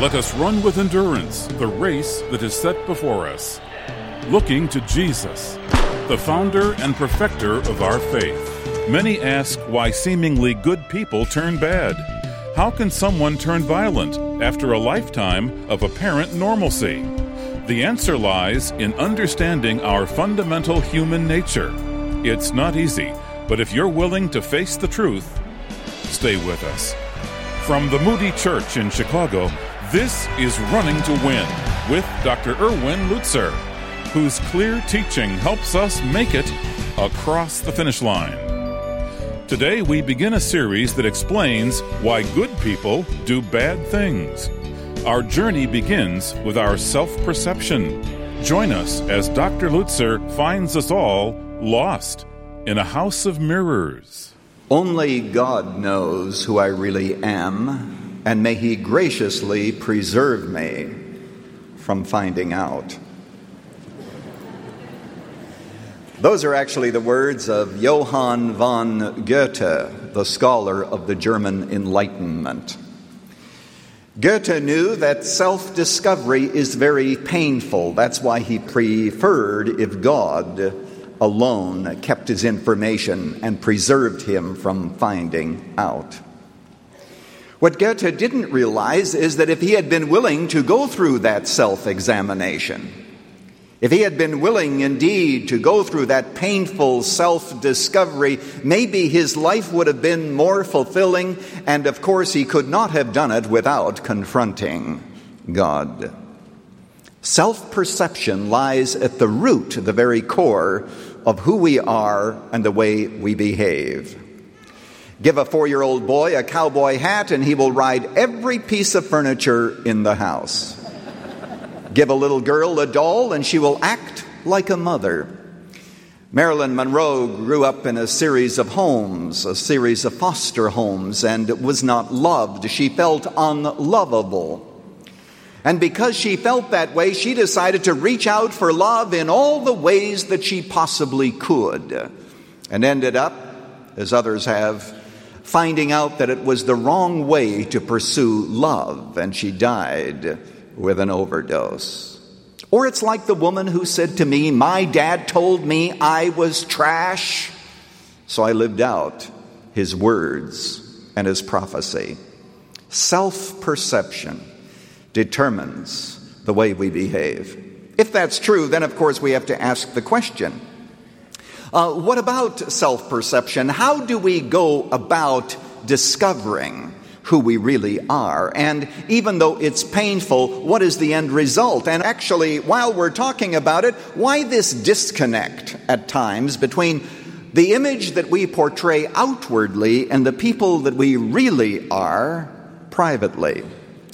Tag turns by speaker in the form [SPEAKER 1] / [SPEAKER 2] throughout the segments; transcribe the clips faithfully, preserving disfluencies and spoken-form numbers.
[SPEAKER 1] Let us run with endurance the race that is set before us, looking to Jesus, the founder and perfecter of our faith. Many ask why seemingly good people turn bad. How can someone turn violent after a lifetime of apparent normalcy? The answer lies in understanding our fundamental human nature. It's not easy, but if you're willing to face the truth, stay with us. From the Moody Church in Chicago, this is Running to Win with Doctor Erwin Lutzer, whose clear teaching helps us make it across the finish line. Today we begin a series that explains why good people do bad things. Our journey begins with our self-perception. Join us as Doctor Lutzer finds us all lost in a house of mirrors.
[SPEAKER 2] Only God knows who I really am, and may He graciously preserve me from finding out. Those are actually the words of Johann von Goethe, the scholar of the German Enlightenment. Goethe knew that self-discovery is very painful. That's why he preferred if God alone kept his information and preserved him from finding out. What Goethe didn't realize is that if he had been willing to go through that self-examination, if he had been willing indeed to go through that painful self-discovery, maybe his life would have been more fulfilling, and of course he could not have done it without confronting God. Self-perception lies at the root, the very core of who we are and the way we behave. Give a four-year-old boy a cowboy hat and he will ride every piece of furniture in the house. Give a little girl a doll and she will act like a mother. Marilyn Monroe grew up in a series of homes, a series of foster homes, and was not loved. She felt unlovable. And because she felt that way, she decided to reach out for love in all the ways that she possibly could, and ended up, as others have, finding out that it was the wrong way to pursue love, and she died with an overdose. Or it's like the woman who said to me, "My dad told me I was trash, so I lived out his words and his prophecy." Self-perception determines the way we behave. If that's true, then of course we have to ask the question, uh, what about self-perception? How do we go about discovering who we really are? And even though it's painful, what is the end result? And actually, while we're talking about it, why this disconnect at times between the image that we portray outwardly and the people that we really are privately?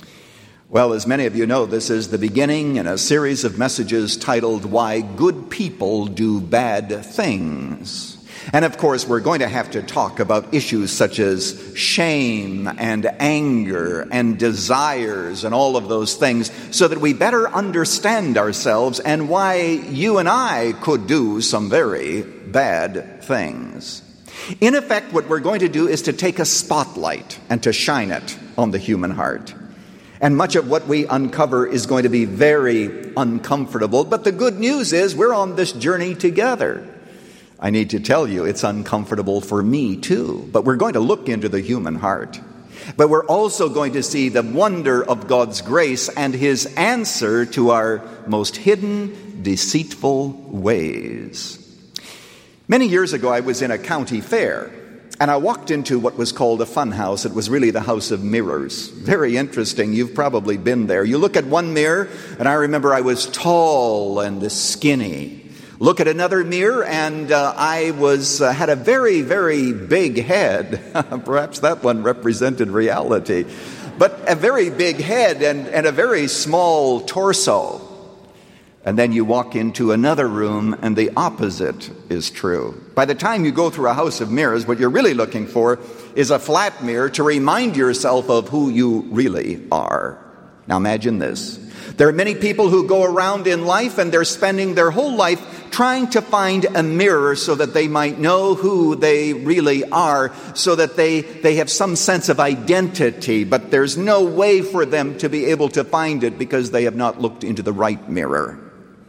[SPEAKER 2] Well, as many of you know, this is the beginning in a series of messages titled, Why Good People Do Bad Things. And of course, we're going to have to talk about issues such as shame and anger and desires and all of those things so that we better understand ourselves and why you and I could do some very bad things. In effect, what we're going to do is to take a spotlight and to shine it on the human heart. And much of what we uncover is going to be very uncomfortable. But the good news is we're on this journey together. I need to tell you, it's uncomfortable for me too. But we're going to look into the human heart. But we're also going to see the wonder of God's grace and His answer to our most hidden, deceitful ways. Many years ago, I was in a county fair. And I walked into what was called a fun house. It was really the house of mirrors. Very interesting. You've probably been there. You look at one mirror, and I remember I was tall and skinny. Look at another mirror, and uh, I was uh, had a very, very big head. Perhaps that one represented reality. But a very big head and, and a very small torso. And then you walk into another room and the opposite is true. By the time you go through a house of mirrors, what you're really looking for is a flat mirror to remind yourself of who you really are. Now imagine this. There are many people who go around in life and they're spending their whole life trying to find a mirror so that they might know who they really are, so that they, they have some sense of identity, but there's no way for them to be able to find it because they have not looked into the right mirror.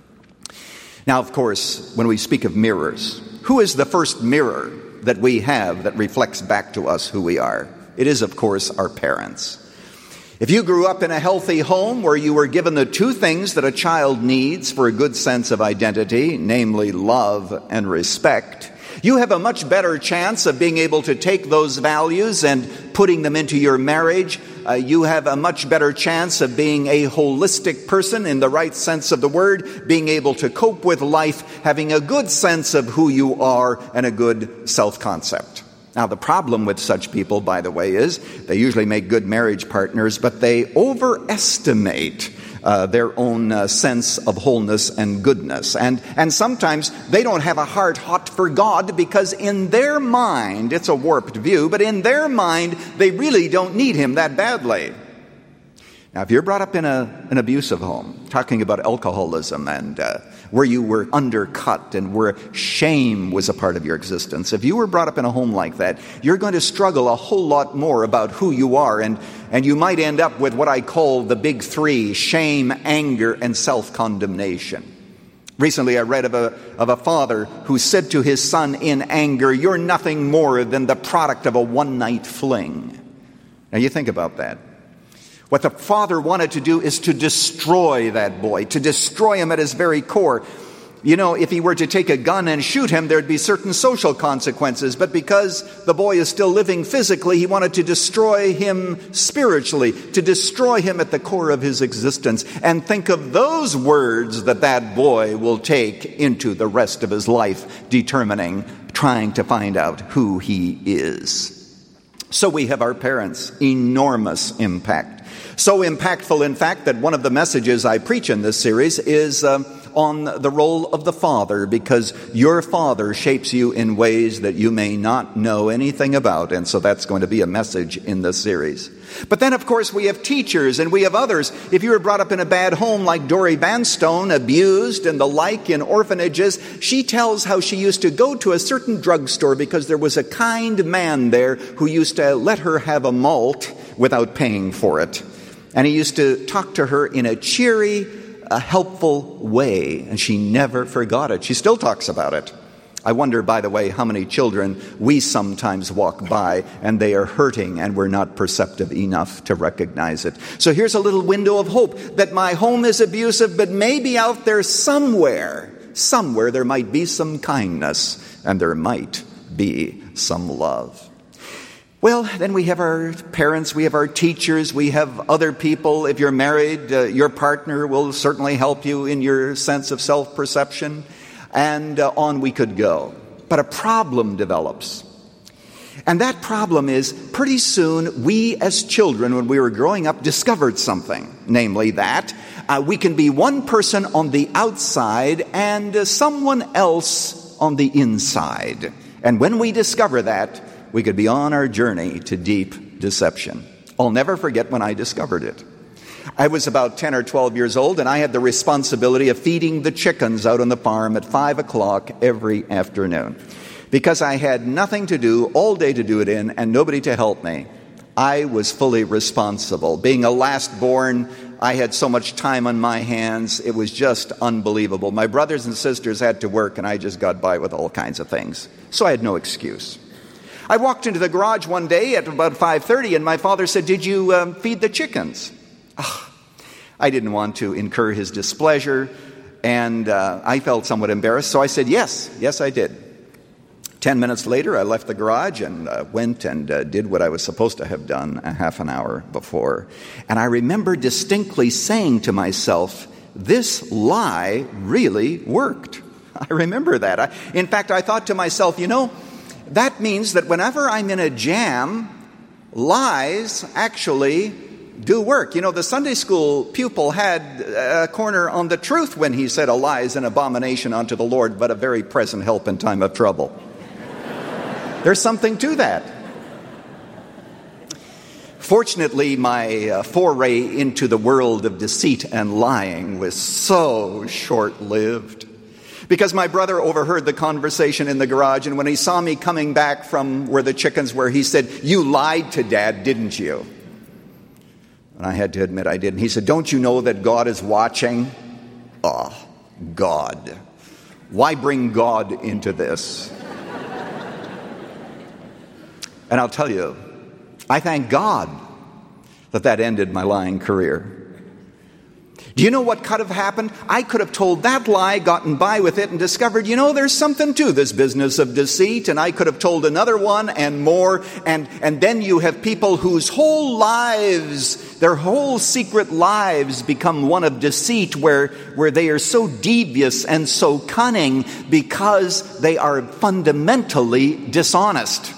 [SPEAKER 2] Now, of course, when we speak of mirrors, who is the first mirror that we have that reflects back to us who we are? It is, of course, our parents. If you grew up in a healthy home where you were given the two things that a child needs for a good sense of identity, namely love and respect, you have a much better chance of being able to take those values and putting them into your marriage. Uh, you have a much better chance of being a holistic person in the right sense of the word, being able to cope with life, having a good sense of who you are and a good self-concept. Now, the problem with such people, by the way, is they usually make good marriage partners, but they overestimate uh, their own uh, sense of wholeness and goodness. And, and sometimes they don't have a heart hot for God because in their mind, it's a warped view, but in their mind, they really don't need Him that badly. Now, if you're brought up in a, an abusive home, talking about alcoholism and uh, where you were undercut and where shame was a part of your existence, if you were brought up in a home like that, you're going to struggle a whole lot more about who you are, and, and you might end up with what I call the big three: shame, anger, and self-condemnation. Recently, I read of a, of a father who said to his son in anger, "You're nothing more than the product of a one-night fling." Now, you think about that. What the father wanted to do is to destroy that boy, to destroy him at his very core. You know, if he were to take a gun and shoot him, there'd be certain social consequences. But because the boy is still living physically, he wanted to destroy him spiritually, to destroy him at the core of his existence. And think of those words that that boy will take into the rest of his life, determining, trying to find out who he is. So we have our parents, enormous impact. So impactful, in fact, that one of the messages I preach in this series is uh, on the role of the father, because your father shapes you in ways that you may not know anything about, and so that's going to be a message in this series. But then, of course, we have teachers and we have others. If you were brought up in a bad home like Dory Vanstone, abused and the like in orphanages, she tells how she used to go to a certain drugstore because there was a kind man there who used to let her have a malt without paying for it. And he used to talk to her in a cheery, a helpful way, and she never forgot it. She still talks about it. I wonder, by the way, how many children we sometimes walk by and they are hurting and we're not perceptive enough to recognize it. So here's a little window of hope that my home is abusive, but maybe out there somewhere, somewhere there might be some kindness and there might be some love. Well, then we have our parents, we have our teachers, we have other people. If you're married, uh, your partner will certainly help you in your sense of self-perception, and uh, on we could go. But a problem develops. And that problem is, pretty soon, we as children, when we were growing up, discovered something, namely that uh, we can be one person on the outside and uh, someone else on the inside. And when we discover that, we could be on our journey to deep deception. I'll never forget when I discovered it. I was about ten or twelve years old, and I had the responsibility of feeding the chickens out on the farm at five o'clock every afternoon. Because I had nothing to do, all day to do it in, and nobody to help me, I was fully responsible. Being a last born, I had so much time on my hands, it was just unbelievable. My brothers and sisters had to work, and I just got by with all kinds of things. So I had no excuse. I walked into the garage one day at about five thirty, and my father said, "Did you um, feed the chickens?" Oh, I didn't want to incur his displeasure, and uh, I felt somewhat embarrassed, so I said, yes, yes I did. Ten minutes later, I left the garage and uh, went and uh, did what I was supposed to have done a half an hour before. And I remember distinctly saying to myself, this lie really worked. I remember that. I, in fact, I thought to myself, you know, that means that whenever I'm in a jam, lies actually do work. You know, the Sunday school pupil had a corner on the truth when he said a lie is an abomination unto the Lord, but a very present help in time of trouble. There's something to that. Fortunately, my uh, foray into the world of deceit and lying was so short-lived. Because my brother overheard the conversation in the garage, and when he saw me coming back from where the chickens were, he said, "You lied to Dad, didn't you?" And I had to admit I did. And he said, "Don't you know that God is watching?" Oh, God. Why bring God into this? And I'll tell you, I thank God that that ended my lying career. Do you know what could have happened? I could have told that lie, gotten by with it, and discovered, you know, there's something to this business of deceit, and I could have told another one and more, and, and then you have people whose whole lives, their whole secret lives become one of deceit, where, where they are so devious and so cunning because they are fundamentally dishonest.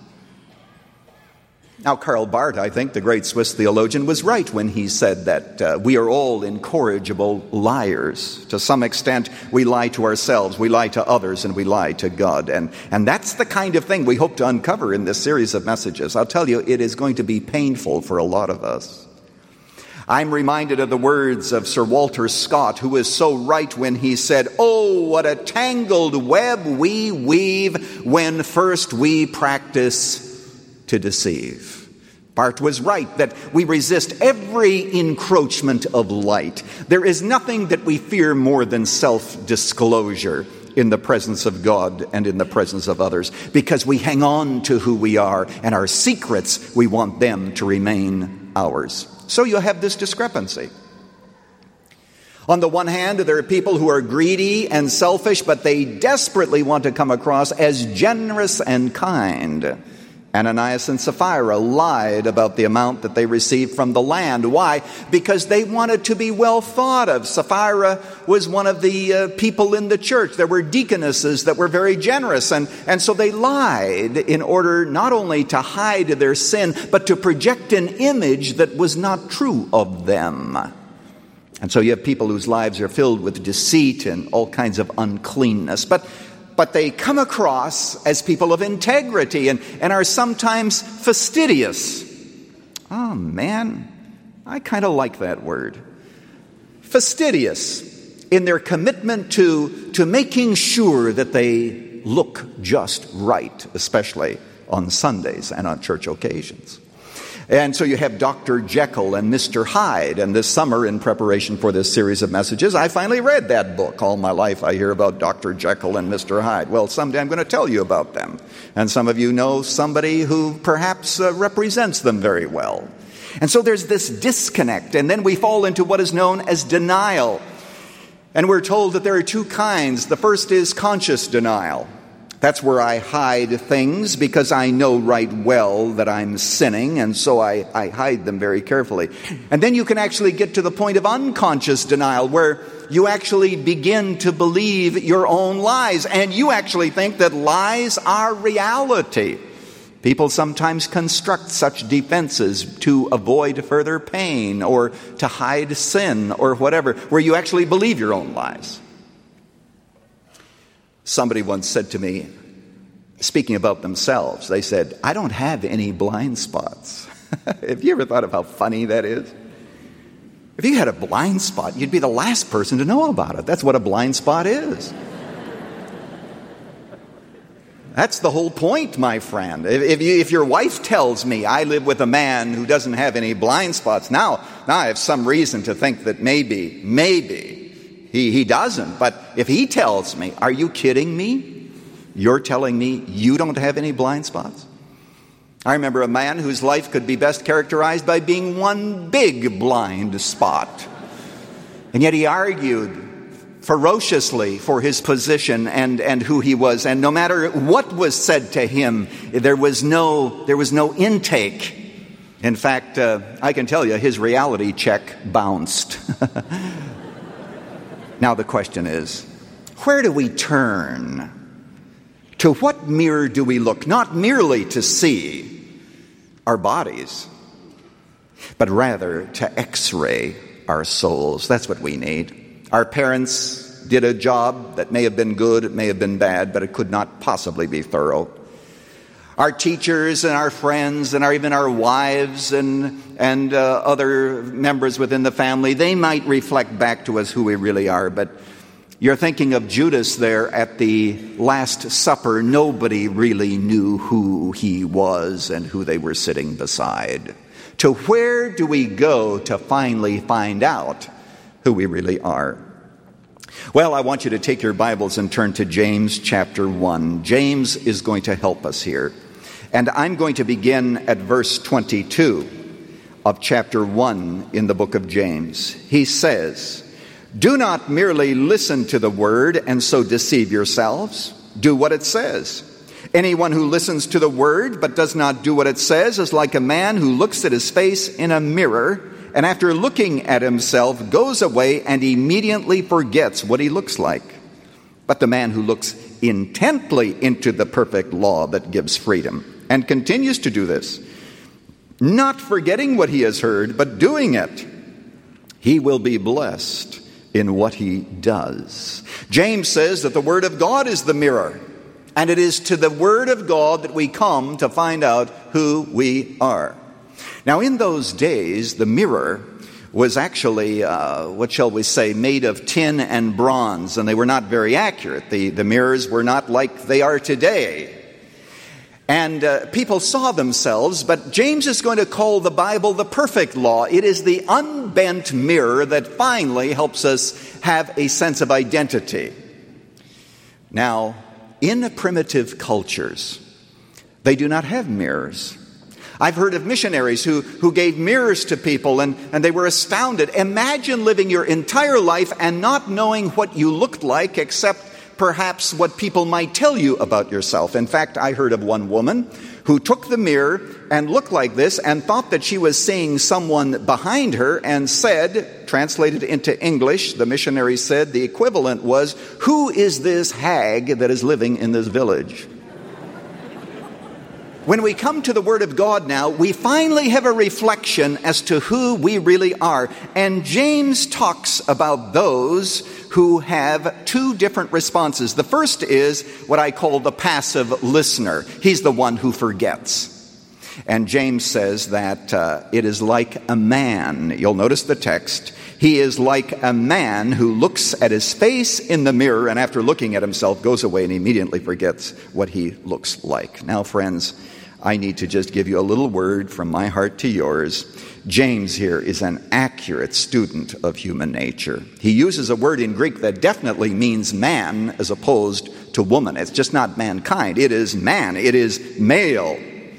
[SPEAKER 2] Now, Karl Barth, I think, the great Swiss theologian, was right when he said that uh, we are all incorrigible liars. To some extent, we lie to ourselves, we lie to others, and we lie to God. And, and that's the kind of thing we hope to uncover in this series of messages. I'll tell you, it is going to be painful for a lot of us. I'm reminded of the words of Sir Walter Scott, who is so right when he said, "Oh, what a tangled web we weave when first we practice to deceive." Barth was right that we resist every encroachment of light. There is nothing that we fear more than self-disclosure in the presence of God and in the presence of others, because we hang on to who we are, and our secrets, we want them to remain ours. So you have this discrepancy. On the one hand, there are people who are greedy and selfish, but they desperately want to come across as generous and kind. Ananias and Sapphira lied about the amount that they received from the land. Why? Because they wanted to be well thought of. Sapphira was one of the uh, people in the church. There were deaconesses that were very generous, and, and so they lied in order not only to hide their sin, but to project an image that was not true of them. And so you have people whose lives are filled with deceit and all kinds of uncleanness. But But they come across as people of integrity and, and are sometimes fastidious. Oh, man, I kind of like that word. Fastidious in their commitment to, to making sure that they look just right, especially on Sundays and on church occasions. And so you have Doctor Jekyll and Mister Hyde. And this summer, in preparation for this series of messages, I finally read that book. All my life I hear about Doctor Jekyll and Mister Hyde. Well, someday I'm going to tell you about them. And some of you know somebody who perhaps uh, represents them very well. And so there's this disconnect. And then we fall into what is known as denial. And we're told that there are two kinds. The first is conscious denial. That's where I hide things because I know right well that I'm sinning, and so I, I hide them very carefully. And then you can actually get to the point of unconscious denial, where you actually begin to believe your own lies, and you actually think that lies are reality. People sometimes construct such defenses to avoid further pain or to hide sin or whatever, where you actually believe your own lies. Somebody once said to me, speaking about themselves, they said, "I don't have any blind spots." Have you ever thought of how funny that is? If you had a blind spot, you'd be the last person to know about it. That's what a blind spot is. That's the whole point, my friend. If, if, you, if your wife tells me I live with a man who doesn't have any blind spots, now, now I have some reason to think that maybe, maybe, He, he doesn't. But if he tells me, "Are you kidding me? You're telling me you don't have any blind spots?" I remember a man whose life could be best characterized by being one big blind spot. And yet he argued ferociously for his position and, and who he was. And no matter what was said to him, there was no, there was no intake. In fact, uh, I can tell you, his reality check bounced. Now the question is, where do we turn? To what mirror do we look? Not merely to see our bodies, but rather to x-ray our souls. That's what we need. Our parents did a job that may have been good, it may have been bad, but it could not possibly be thorough. Our teachers and our friends and our, even our wives and, and uh, other members within the family, they might reflect back to us who we really are, but You're thinking of Judas there at the Last Supper. Nobody really knew who he was and who they were sitting beside. To where do we go to finally find out who we really are? Well, I want you to take your Bibles and turn to James chapter one. James is going to help us here. And I'm going to begin at verse twenty-two of chapter one in the book of James. He says, "Do not merely listen to the word and so deceive yourselves. Do what it says. Anyone who listens to the word but does not do what it says is like a man who looks at his face in a mirror and after looking at himself goes away and immediately forgets what he looks like. But the man who looks intently into the perfect law that gives freedom and continues to do this, not forgetting what he has heard but doing it, he will be blessed in what he does." James says that the Word of God is the mirror, and it is to the Word of God that we come to find out who we are. Now, in those days, the mirror was actually, uh, what shall we say, made of tin and bronze, and they were not very accurate. The, the mirrors were not like they are today. And uh, people saw themselves, but James is going to call the Bible the perfect law. It is the unbent mirror that finally helps us have a sense of identity. Now, in primitive cultures, they do not have mirrors. I've heard of missionaries who, who gave mirrors to people, and, and they were astounded. Imagine living your entire life and not knowing what you looked like except perhaps what people might tell you about yourself. In fact, I heard of one woman who took the mirror and looked like this and thought that she was seeing someone behind her and said, translated into English, the missionary said the equivalent was, "Who is this hag that is living in this village?" When we come to the Word of God now, we finally have a reflection as to who we really are. And James talks about those who have two different responses. The first is what I call the passive listener. He's the one who forgets. And James says that uh, it is like a man. You'll notice the text. He is like a man who looks at his face in the mirror and after looking at himself goes away and immediately forgets what he looks like. Now, friends, I need to just give you a little word from my heart to yours. James here is an accurate student of human nature. He uses a word in Greek that definitely means man as opposed to woman. It's just not mankind. It is man. It is male.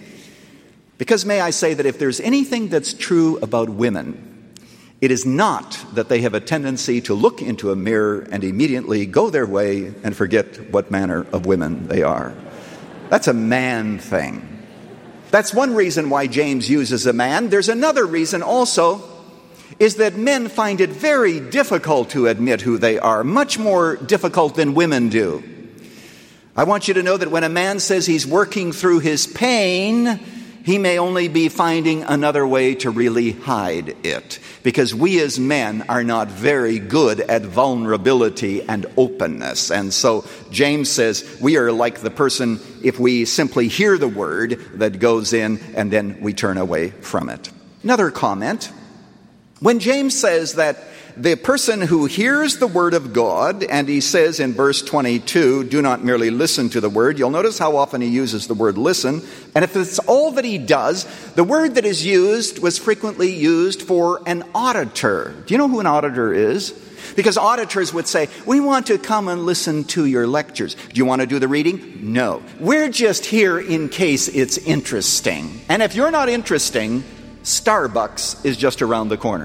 [SPEAKER 2] Because may I say that if there's anything that's true about women, it is not that they have a tendency to look into a mirror and immediately go their way and forget what manner of women they are. That's a man thing. That's one reason why James uses a man. There's another reason also, is that men find it very difficult to admit who they are, much more difficult than women do. I want you to know that when a man says he's working through his pain, he may only be finding another way to really hide it. Because we as men are not very good at vulnerability and openness. And so James says we are like the person, if we simply hear the word, that goes in and then we turn away from it. Another comment. When James says that the person who hears the word of God, and he says in verse twenty-two, do not merely listen to the word. You'll notice how often he uses the word listen. And if it's all that he does, the word that is used was frequently used for an auditor. Do you know who an auditor is? Because auditors would say, we want to come and listen to your lectures. Do you want to do the reading? No. We're just here in case it's interesting. And if you're not interesting, Starbucks is just around the corner.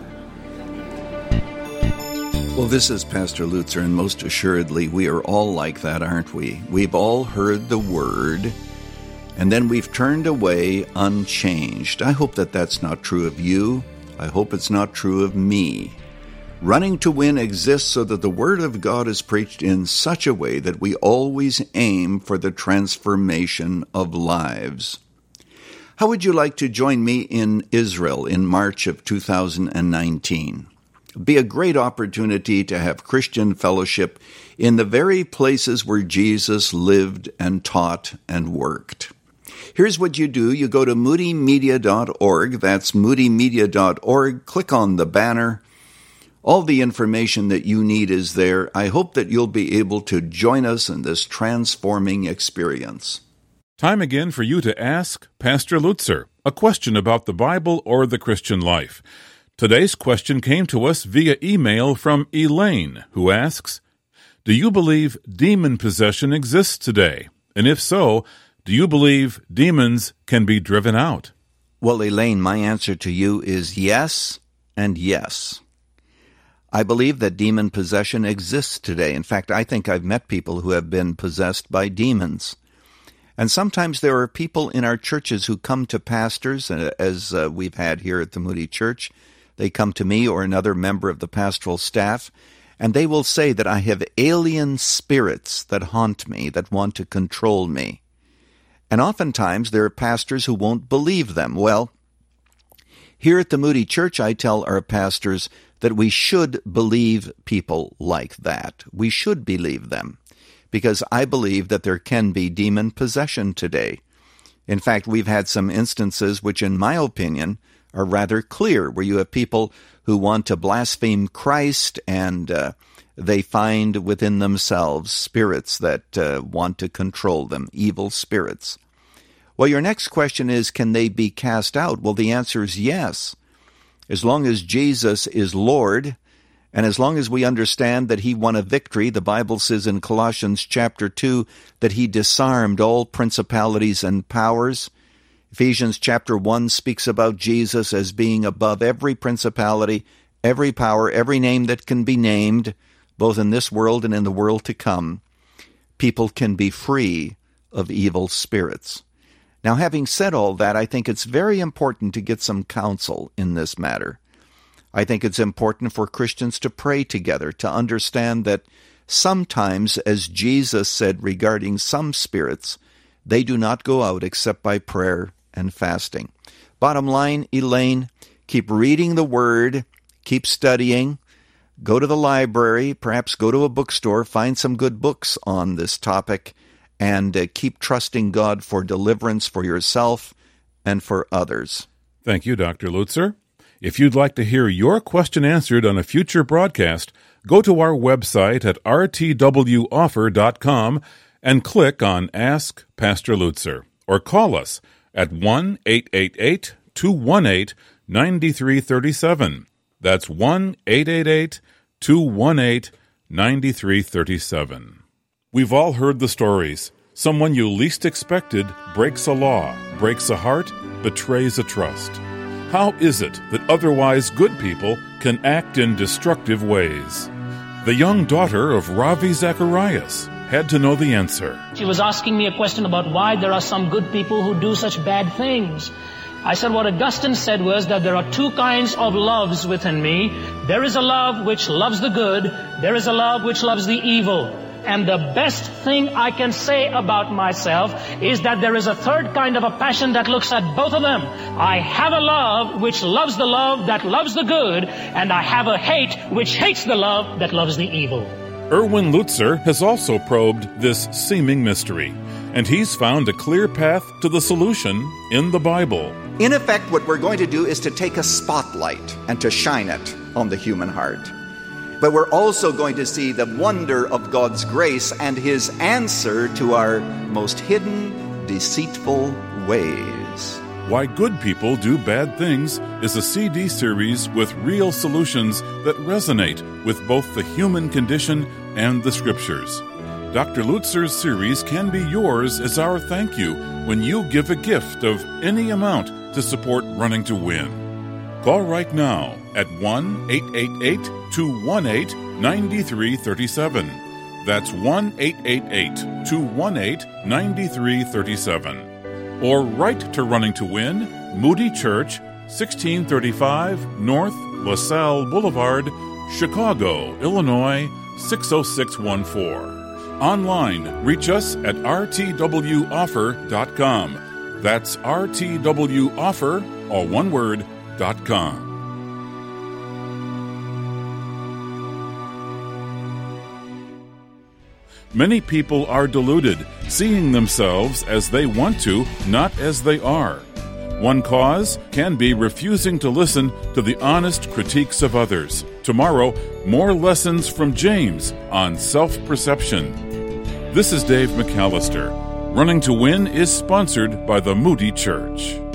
[SPEAKER 3] Well, this is Pastor Lutzer, and most assuredly, we are all like that, aren't we? We've all heard the word, and then we've turned away unchanged. I hope that that's not true of you. I hope it's not true of me. Running to Win exists so that the Word of God is preached in such a way that we always aim for the transformation of lives. How would you like to join me in Israel in March of two thousand nineteen? Be a great opportunity to have Christian fellowship in the very places where Jesus lived and taught and worked. Here's what you do. You go to moody media dot org. That's moody media dot org. Click on the banner. All the information that you need is there. I hope that you'll be able to join us in this transforming experience.
[SPEAKER 1] Time again for you to ask Pastor Lutzer a question about the Bible or the Christian life. Today's question came to us via email from Elaine, who asks, do you believe demon possession exists today? And if so, do you believe demons can be driven out?
[SPEAKER 3] Well, Elaine, my answer to you is yes and yes. I believe that demon possession exists today. In fact, I think I've met people who have been possessed by demons. And sometimes there are people in our churches who come to pastors, as uh, we've had here at the Moody Church. They come to me or another member of the pastoral staff, and they will say that I have alien spirits that haunt me, that want to control me. And oftentimes there are pastors who won't believe them. Well, here at the Moody Church, I tell our pastors that we should believe people like that. We should believe them, because I believe that there can be demon possession today. In fact, we've had some instances which, in my opinion, are rather clear, where you have people who want to blaspheme Christ, and uh, they find within themselves spirits that uh, want to control them, evil spirits. Well, your next question is, can they be cast out? Well, the answer is yes. As long as Jesus is Lord, and as long as we understand that he won a victory, the Bible says in Colossians chapter two that he disarmed all principalities and powers. Ephesians chapter one speaks about Jesus as being above every principality, every power, every name that can be named, both in this world and in the world to come. People can be free of evil spirits. Now, having said all that, I think it's very important to get some counsel in this matter. I think it's important for Christians to pray together, to understand that sometimes, as Jesus said regarding some spirits, they do not go out except by prayer and fasting. Bottom line, Elaine, keep reading the Word, keep studying, go to the library, perhaps go to a bookstore, find some good books on this topic, and uh, keep trusting God for deliverance for yourself and for others.
[SPEAKER 1] Thank you, Doctor Lutzer. If you'd like to hear your question answered on a future broadcast, go to our website at r t w offer dot com and click on Ask Pastor Lutzer, or call us at one eight eight eight, two one eight, nine three three seven. That's one eight eight eight, two one eight, nine three three seven. We've all heard the stories. Someone you least expected breaks a law, breaks a heart, betrays a trust. How is it that otherwise good people can act in destructive ways? The young daughter of Ravi Zacharias had to know the answer.
[SPEAKER 4] She was asking me a question about why there are some good people who do such bad things. I said what Augustine said was that there are two kinds of loves within me. There is a love which loves the good. There is a love which loves the evil. And the best thing I can say about myself is that there is a third kind of a passion that looks at both of them. I have a love which loves the love that loves the good, and I have a hate which hates the love that loves the evil.
[SPEAKER 1] Erwin Lutzer has also probed this seeming mystery, and he's found a clear path to the solution in the Bible.
[SPEAKER 2] In effect, what we're going to do is to take a spotlight and to shine it on the human heart. But we're also going to see the wonder of God's grace and his answer to our most hidden, deceitful ways.
[SPEAKER 1] Why Good People Do Bad Things is a C D series with real solutions that resonate with both the human condition and the Scriptures. Doctor Lutzer's series can be yours as our thank you when you give a gift of any amount to support Running to Win. Call right now at one eight eight eight, two one eight, nine three three seven. That's one eight eight eight, two one eight, nine three three seven. Or write to Running to Win, Moody Church, sixteen thirty-five North LaSalle Boulevard, Chicago, Illinois, six oh six one four. Online, reach us at r t w offer dot com. That's r t w offer, all one word, dot com. Many people are deluded, seeing themselves as they want to, not as they are. One cause can be refusing to listen to the honest critiques of others. Tomorrow, more lessons from James on self-perception. This is Dave McAllister. Running to Win is sponsored by the Moody Church.